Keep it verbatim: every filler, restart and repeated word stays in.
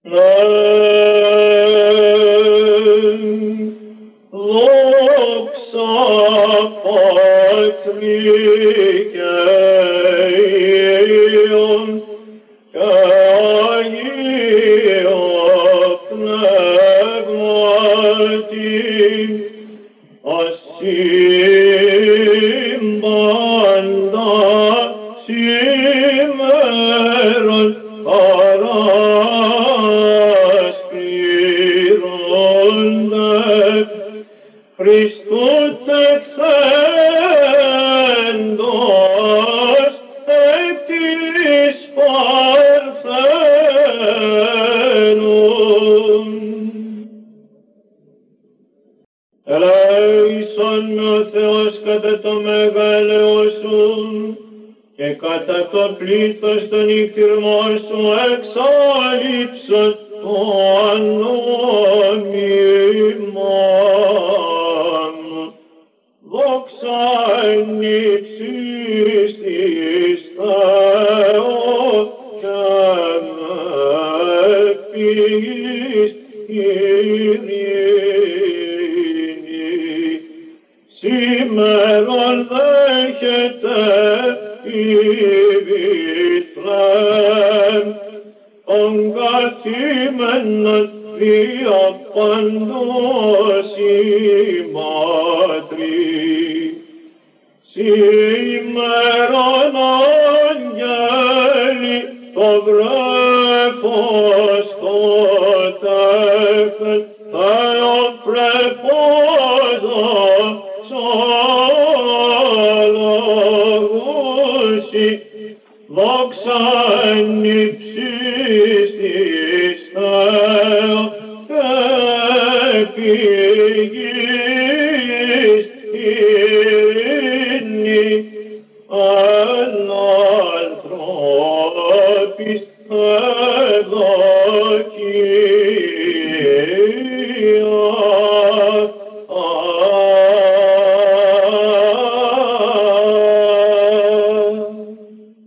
Δόξα Πατρί και Υιόν και Αγίο Πνεύματι, ασύμπαντα σήμερον παρασπληρώνται Χριστού τεκθέντος εκ της Παρθένου. Ελέησον με ο Θεός κατά το μεγαλείο σου και κατά το πλήθος των νυχτηρμών σου εξάλειψον το ανόμιμον. Δόξα εν ύψης της Θεό και επίης ειρήνη. Σήμερον δέχεται η Βηθλέμ των καθήμενων δια παντός ημάτρη. Σήμερον άγγελοι το βρέφος σκοτέφεν θεοπρεπώς δοξολογούσι. Δόξα εν ύψης της Θεό και επί γης ειρήνη εν ανθρώπης